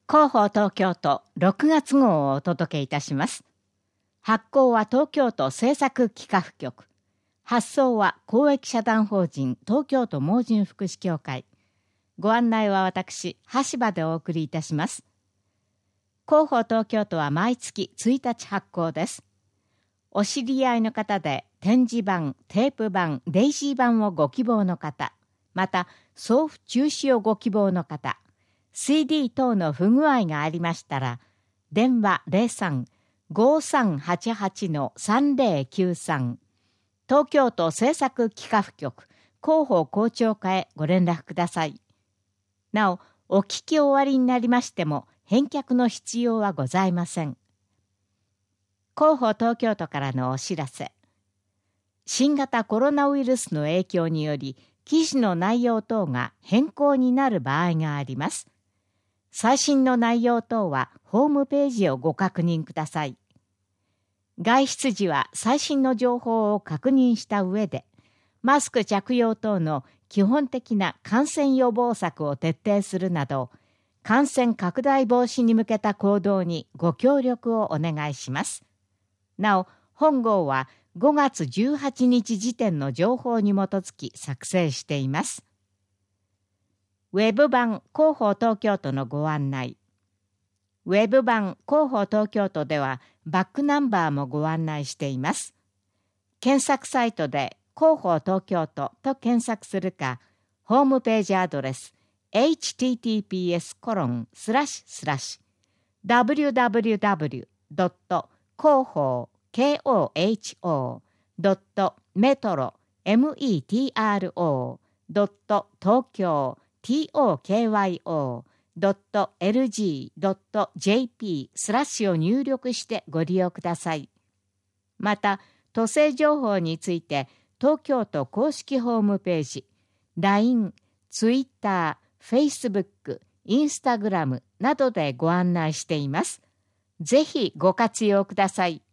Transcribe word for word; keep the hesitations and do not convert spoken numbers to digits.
広報東京都ろくがつ号をお届けいたします。発行は東京都政策企画局。発送は公益社団法人東京都盲人福祉協会。ご案内は私、橋場でお送りいたします。広報東京都は毎月ついたち発行です。お知り合いの方で展示版、テープ版、デイジー版をご希望の方、また送付中止をご希望の方、シーディー 等の不具合がありましたら、電話 ゼロさん ごーさんはちはち さんぜろきゅうさん、東京都政策企画局広報広聴課へご連絡ください。なお、お聞き終わりになりましても、返却の必要はございません。広報東京都からのお知らせ。新型コロナウイルスの影響により、記事の内容等が変更になる場合があります。最新の内容等はホームページをご確認ください。外出時は最新の情報を確認した上で、マスク着用等の基本的な感染予防策を徹底するなど、感染拡大防止に向けた行動にご協力をお願いします。なお、本号はごがつじゅうはちにち時点の情報に基づき作成しています。ウェブ版広報東京都のご案内。ウェブ版広報東京都ではバックナンバーもご案内しています。検索サイトで広報東京都と検索するか、ホームページアドレス エイチティーティーピーエスコロンスラッシュスラッシュダブリューダブリューダブリュードット広報 ケーオーエイチオードットメトロ メトロドット東京 トーキョー エルジー ドット ジェーピー スラッシュを入力してご利用ください。また、都政情報について東京都公式ホームページ、ライン、Twitter、Facebook、Instagram などでご案内しています。ぜひご活用ください。